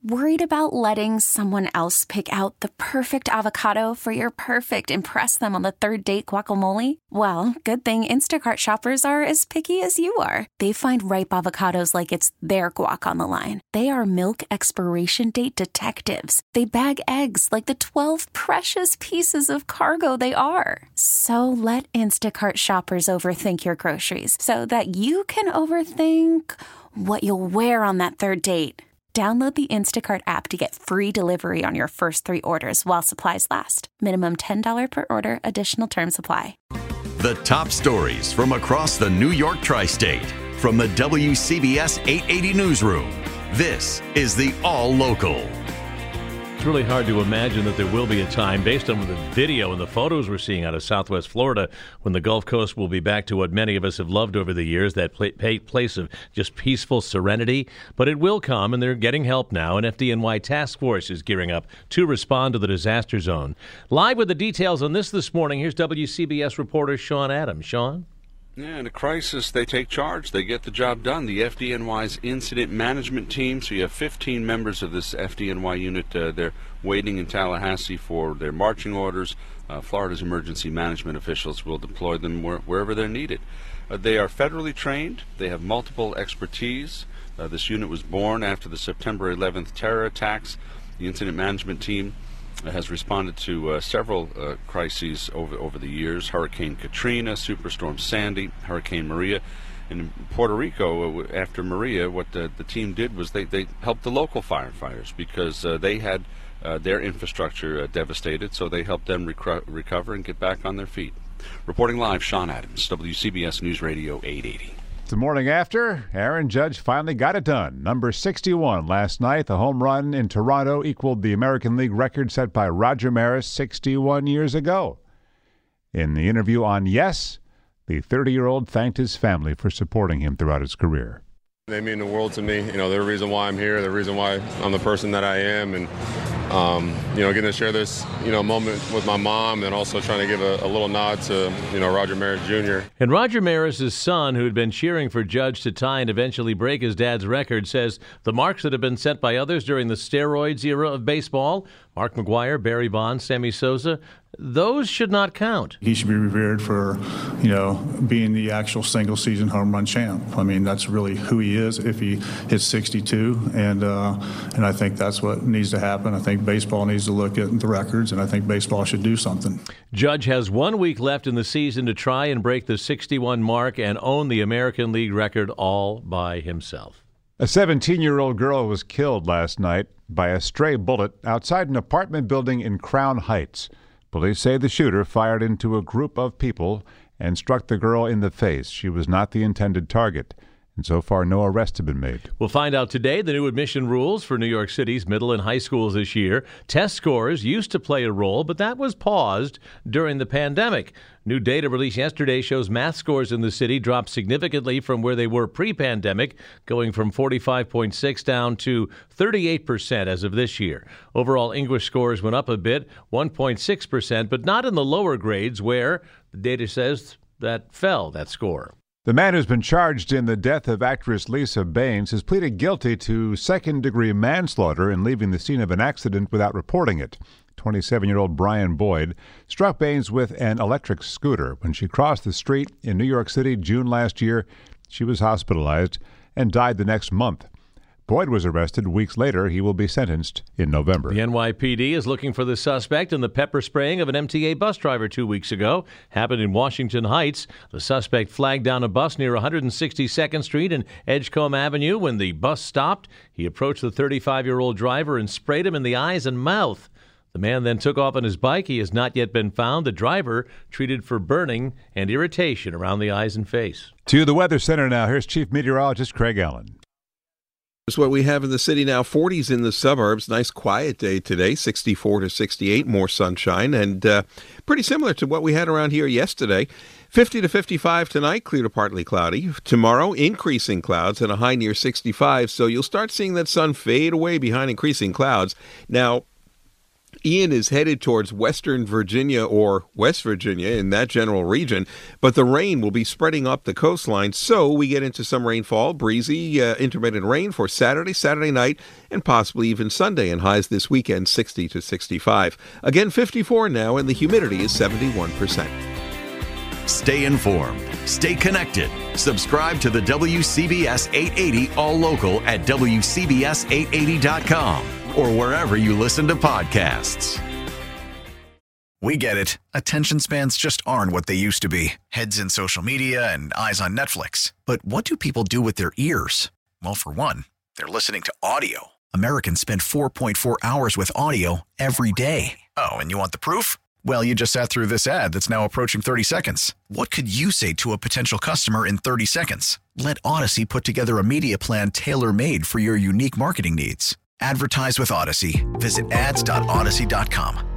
Worried about letting someone else pick out the perfect avocado for your perfect impress them on the third date guacamole? Well, good thing Instacart shoppers are as picky as you are. They find ripe avocados like it's their guac on the line. They are milk expiration date detectives. They bag eggs like the 12 precious pieces of cargo they are. So let Instacart shoppers overthink your groceries so that you can overthink what you'll wear on that third date. Download the Instacart app to get free delivery on your first 3 orders while supplies last. Minimum $10 per order. Additional terms apply. The top stories from across the New York tri-state from the WCBS 880 newsroom. This is the All Local. It's really hard to imagine that there will be a time, based on the video and the photos we're seeing out of Southwest Florida, when the Gulf Coast will be back to what many of us have loved over the years, that place of just peaceful serenity. But it will come, and they're getting help now. An FDNY task force is gearing up to respond to the disaster zone. Live with the details on this morning, here's WCBS reporter Sean Adams. Sean? Yeah, in a crisis, they take charge. They get the job done. The FDNY's incident management team, so you have 15 members of this FDNY unit. They're waiting in Tallahassee for their marching orders. Florida's emergency management officials will deploy them wherever they're needed. They are federally trained. They have multiple expertise. This unit was born after the September 11th terror attacks. The incident management team has responded to several crises over the years: Hurricane Katrina, Superstorm Sandy, Hurricane Maria. And in Puerto Rico, after Maria, what the team did was they helped the local firefighters because they had their infrastructure devastated, so they helped them recover and get back on their feet. Reporting live, Sean Adams, WCBS News Radio 880. The morning after, Aaron Judge finally got it done. Number 61 last night. The home run in Toronto equaled the American League record set by Roger Maris 61 years ago. In the interview on Yes, the 30-year-old thanked his family for supporting him throughout his career. They mean the world to me. They're the reason why I'm here, the reason why I'm the person that I am. And, getting to share this, moment with my mom, and also trying to give a little nod to, Roger Maris Jr. And Roger Maris' son, who had been cheering for Judge to tie and eventually break his dad's record, says the marks that have been set by others during the steroids era of baseball, Mark McGwire, Barry Bonds, Sammy Sosa, those should not count. He should be revered for, being the actual single-season home run champ. I mean, that's really who he is if he hits 62, and I think that's what needs to happen. I think baseball needs to look at the records, and I think baseball should do something. Judge has 1 week left in the season to try and break the 61 mark and own the American League record all by himself. A 17-year-old girl was killed last night by a stray bullet outside an apartment building in Crown Heights. Police say the shooter fired into a group of people and struck the girl in the face. She was not the intended target, and so far no arrests have been made. We'll find out today the new admission rules for New York City's middle and high schools this year. Test scores used to play a role, but that was paused during the pandemic. New data released yesterday shows math scores in the city dropped significantly from where they were pre-pandemic, going from 45.6 down to 38% as of this year. Overall English scores went up a bit, 1.6%, but not in the lower grades where the data says that fell, that score. The man who's been charged in the death of actress Lisa Baines has pleaded guilty to second-degree manslaughter in leaving the scene of an accident without reporting it. 27-year-old Brian Boyd struck Baines with an electric scooter when she crossed the street in New York City June last year. She was hospitalized and died the next month. Boyd was arrested weeks later. He will be sentenced in November. The NYPD is looking for the suspect in the pepper spraying of an MTA bus driver 2 weeks ago. Happened in Washington Heights. The suspect flagged down a bus near 162nd Street and Edgecombe Avenue. When the bus stopped, he approached the 35-year-old driver and sprayed him in the eyes and mouth. The man then took off on his bike. He has not yet been found. The driver treated for burning and irritation around the eyes and face. To the Weather Center now. Here's Chief Meteorologist Craig Allen. Here's what we have in the city now. 40s in the suburbs. Nice quiet day today. 64 to 68. More sunshine. And pretty similar to what we had around here yesterday. 50 to 55 tonight. Clear to partly cloudy. Tomorrow, increasing clouds and a high near 65. So you'll start seeing that sun fade away behind increasing clouds. Now, Ian is headed towards western Virginia or West Virginia in that general region, but the rain will be spreading up the coastline, so we get into some rainfall, breezy, intermittent rain for Saturday night, and possibly even Sunday, and highs this weekend 60 to 65. Again, 54 now, and the humidity is 71%. Stay informed. Stay connected. Subscribe to the WCBS 880 All Local at WCBS880.com or wherever you listen to podcasts. We get it. Attention spans just aren't what they used to be. Heads in social media and eyes on Netflix. But what do people do with their ears? Well, for one, they're listening to audio. Americans spend 4.4 hours with audio every day. Oh, and you want the proof? Well, you just sat through this ad that's now approaching 30 seconds. What could you say to a potential customer in 30 seconds? Let Odyssey put together a media plan tailor-made for your unique marketing needs. Advertise with Odyssey. Visit ads.odyssey.com.